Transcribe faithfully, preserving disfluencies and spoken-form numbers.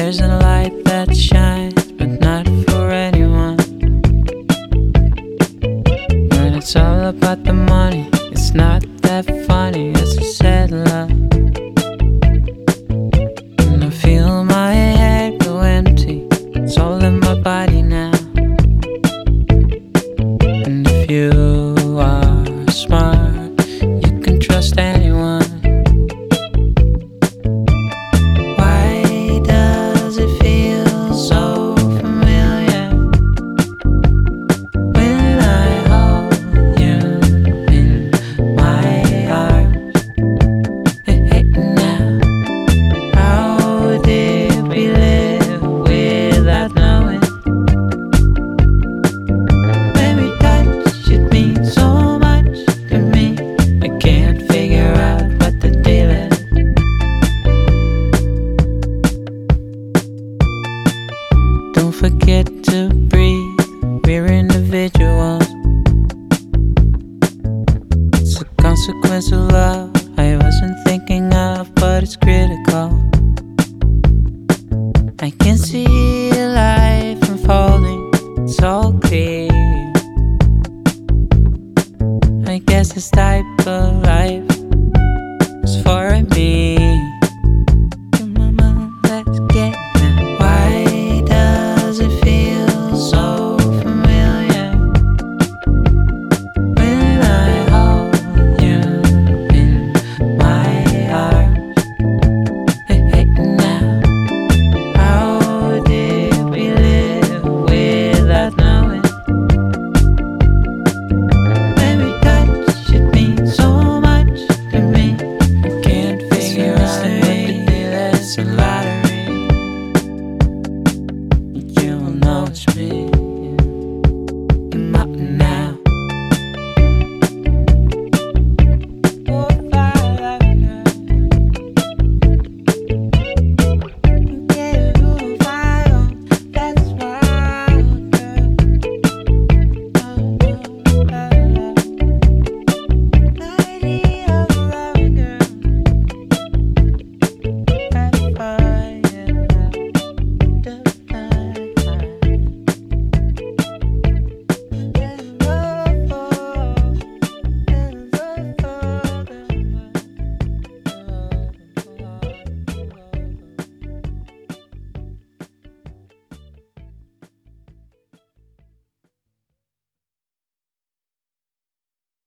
There's a light that shines, but not for anyone. When it's all about the money, it's not that funny. It's a sad love. And I feel my head go empty. It's all in my body now. And if you are smart, you can trust anyone. Why does it feel so familiar when I hold you in my arms? Hey, hey, now, how did we live without knowing? When we touch, it means so much to me. I can't figure out what the deal is. Don't forget to breathe, we're individuals. It's a consequence of love I wasn't thinking of, but it's critical. I can see life unfolding, it's all clear. I guess it's type